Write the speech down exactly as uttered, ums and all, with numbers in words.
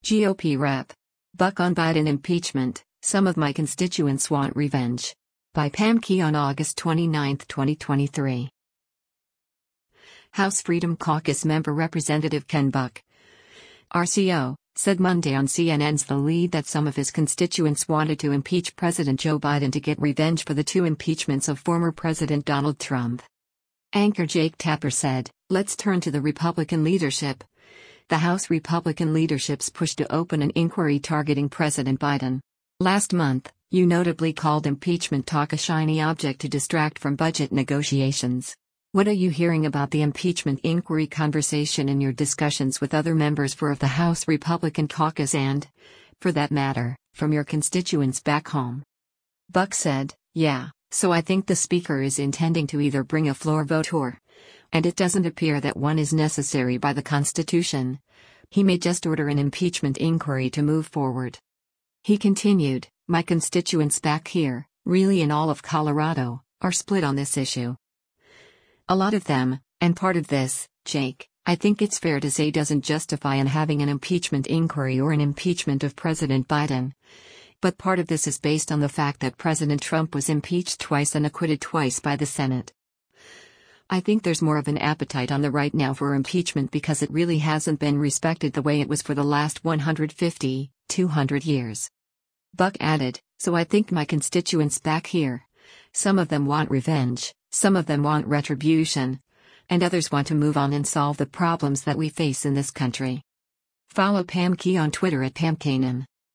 G O P Rep. Buck on Biden impeachment, some of my constituents want revenge. By Pam Key on August twenty-ninth, twenty twenty-three. House Freedom Caucus member Representative Ken Buck, R C O, said Monday on C N N's The Lead that some of his constituents wanted to impeach President Joe Biden to get revenge for the two impeachments of former President Donald Trump. Anchor Jake Tapper said, "Let's turn to the Republican leadership. The House Republican leadership's push to open an inquiry targeting President Biden. Last month, you notably called impeachment talk a shiny object to distract from budget negotiations. What are you hearing about the impeachment inquiry conversation in your discussions with other members for of the House Republican caucus and, for that matter, from your constituents back home?" Buck said, "Yeah, so I think the Speaker is intending to either bring a floor vote or, and it doesn't appear that one is necessary by the Constitution, he may just order an impeachment inquiry to move forward." He continued, "My constituents back here, really in all of Colorado, are split on this issue. A lot of them, and part of this, Jake, I think it's fair to say doesn't justify in having an impeachment inquiry or an impeachment of President Biden. But part of this is based on the fact that President Trump was impeached twice and acquitted twice by the Senate. I think there's more of an appetite on the right now for impeachment because it really hasn't been respected the way it was for the last one hundred fifty, two hundred years." Buck added, "So I think my constituents back here, some of them want revenge, some of them want retribution, and others want to move on and solve the problems that we face in this country." Follow Pam Key on Twitter at Pam Kanan.